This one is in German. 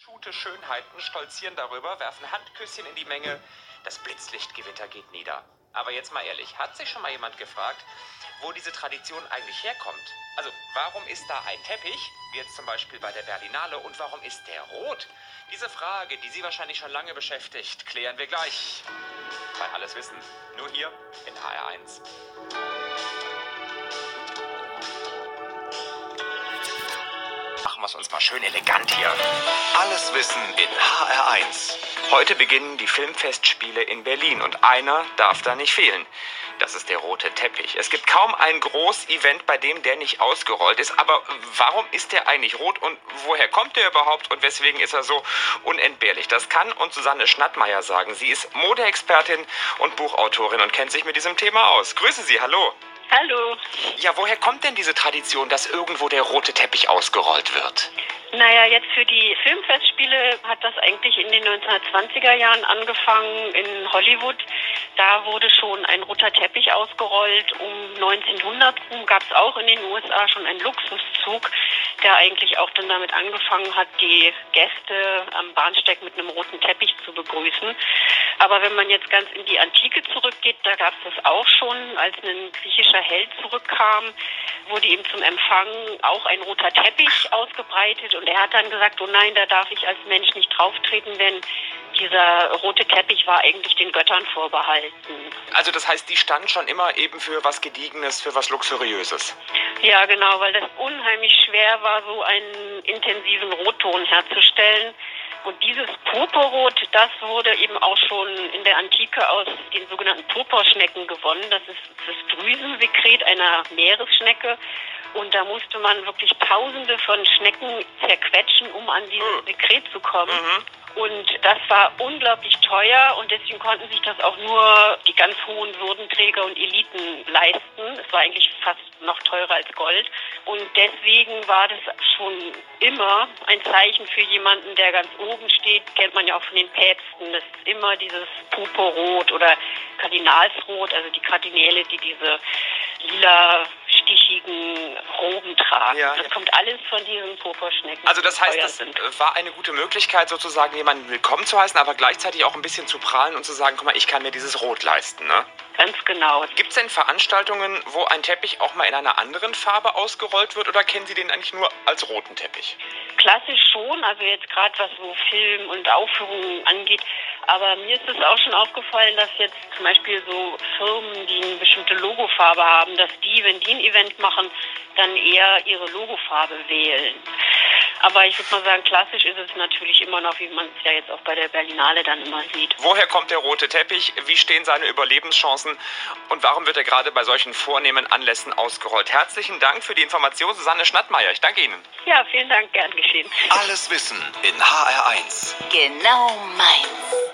Schute Schönheiten stolzieren darüber, werfen Handküsschen in die Menge. Das Blitzlichtgewitter geht nieder. Aber jetzt mal ehrlich, hat sich schon mal jemand gefragt, wo diese Tradition eigentlich herkommt? Also, warum ist da ein Teppich, wie jetzt zum Beispiel bei der Berlinale, und warum ist der rot? Diese Frage, die Sie wahrscheinlich schon lange beschäftigt, klären wir gleich bei Alles Wissen. Nur hier in HR1. Machen wir es uns mal schön elegant hier. Alles Wissen in HR1. Heute beginnen die Filmfestspiele in Berlin und einer darf da nicht fehlen. Das ist der rote Teppich. Es gibt kaum ein Groß-Event, bei dem der nicht ausgerollt ist. Aber warum ist der eigentlich rot und woher kommt der überhaupt und weswegen ist er so unentbehrlich? Das kann uns Susanne Schnattmeier sagen. Sie ist Modeexpertin und Buchautorin und kennt sich mit diesem Thema aus. Grüße Sie, hallo. Hallo. Ja, woher kommt denn diese Tradition, dass irgendwo der rote Teppich ausgerollt wird? Naja, jetzt für die Filmfestspiele hat das eigentlich in den 1920er Jahren angefangen in Hollywood. Da wurde schon ein roter Teppich ausgerollt. Um 1900 gab es auch in den USA schon einen Luxuszug, der eigentlich auch dann damit angefangen hat, die Gäste am Bahnsteig mit einem roten Teppich zu begrüßen. Aber wenn man jetzt ganz in die Antike zurückgeht, da gab es das auch schon, als ein griechischer Held zurückkam, wurde ihm zum Empfang auch ein roter Teppich ausgebreitet und er hat dann gesagt, oh nein, da darf ich als Mensch nicht drauftreten, denn dieser rote Teppich war eigentlich den Göttern vorbehalten. Also das heißt, die stand schon immer eben für was Gediegenes, für was Luxuriöses? Ja, genau, weil das unheimlich schwer war, so einen intensiven Rotton herzustellen. Und dieses Purpurrot, das wurde eben auch schon in der Antike aus den sogenannten Purpurschnecken gewonnen. Das ist das Drüsensekret einer Meeresschnecke. Und da musste man wirklich Tausende von Schnecken zerquetschen, um an dieses Sekret zu kommen. Und das war unglaublich teuer und deswegen konnten sich das auch nur die ganz hohen Würdenträger und Eliten leisten. Es war eigentlich fast noch teurer als Gold. Und deswegen war das schon immer ein Zeichen für jemanden, der ganz oben steht. Kennt man ja auch von den Päpsten. Das ist immer dieses Purpurrot oder Kardinalsrot, also die Kardinäle, die diese lila stichigen Roben tragen. Ja. Das kommt alles von diesen Purpurschnecken. Also das heißt, das war eine gute Möglichkeit, sozusagen jemanden willkommen zu heißen, aber gleichzeitig auch ein bisschen zu prahlen und zu sagen, guck mal, ich kann mir dieses Rot leisten, ne? Ganz genau. Gibt es denn Veranstaltungen, wo ein Teppich auch mal in einer anderen Farbe ausgerollt wird oder kennen Sie den eigentlich nur als roten Teppich? Klassisch schon, also jetzt gerade was so Film und Aufführungen angeht. Aber mir ist es auch schon aufgefallen, dass jetzt zum Beispiel so Firmen, die eine bestimmte Logofarbe haben, dass die, wenn die ein Event machen, dann eher ihre Logofarbe wählen. Aber ich würde mal sagen, klassisch ist es natürlich immer noch, wie man es ja jetzt auch bei der Berlinale dann immer sieht. Woher kommt der rote Teppich? Wie stehen seine Überlebenschancen? Und warum wird er gerade bei solchen vornehmen Anlässen ausgerollt? Herzlichen Dank für die Information, Susanne Schnattmeier. Ich danke Ihnen. Ja, vielen Dank, gern geschehen. Alles Wissen in HR1. Genau meins.